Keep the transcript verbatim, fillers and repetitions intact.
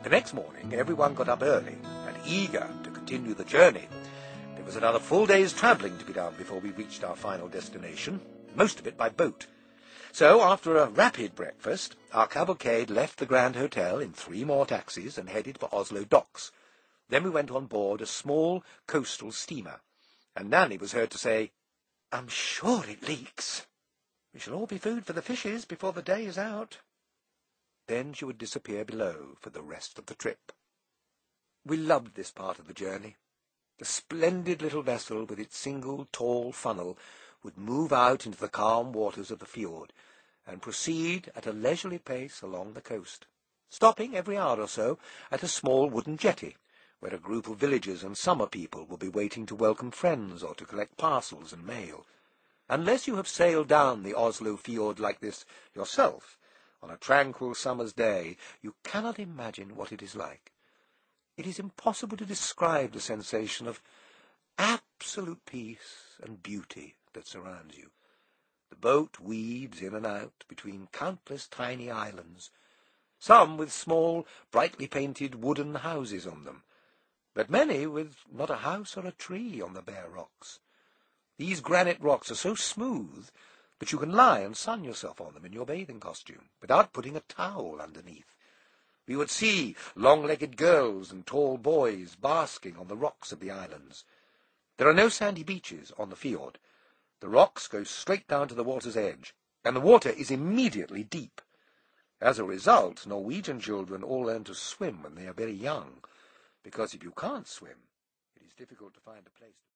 The next morning, everyone got up early and eager to continue the journey. There was another full day's travelling to be done before we reached our final destination, most of it by boat. So, after a rapid breakfast, our cavalcade left the Grand Hotel in three more taxis and headed for Oslo docks. Then we went on board a small coastal steamer, and Nanny was heard to say, "I'm sure it leaks. We shall all be food for the fishes before the day is out." Then she would disappear below for the rest of the trip. We loved this part of the journey. The splendid little vessel with its single tall funnel would move out into the calm waters of the fjord and proceed at a leisurely pace along the coast, stopping every hour or so at a small wooden jetty, where a group of villagers and summer people will be waiting to welcome friends or to collect parcels and mail. Unless you have sailed down the Oslo fjord like this yourself, on a tranquil summer's day, you cannot imagine what it is like. It is impossible to describe the sensation of absolute peace and beauty that surrounds you. The boat weaves in and out between countless tiny islands, some with small, brightly painted wooden houses on them, but many with not a house or a tree on the bare rocks. These granite rocks are so smooth that you can lie and sun yourself on them in your bathing costume, without putting a towel underneath. We would see long-legged girls and tall boys basking on the rocks of the islands. There are no sandy beaches on the fjord. The rocks go straight down to the water's edge, and the water is immediately deep. As a result, Norwegian children all learn to swim when they are very young, because if you can't swim, it is difficult to find a place to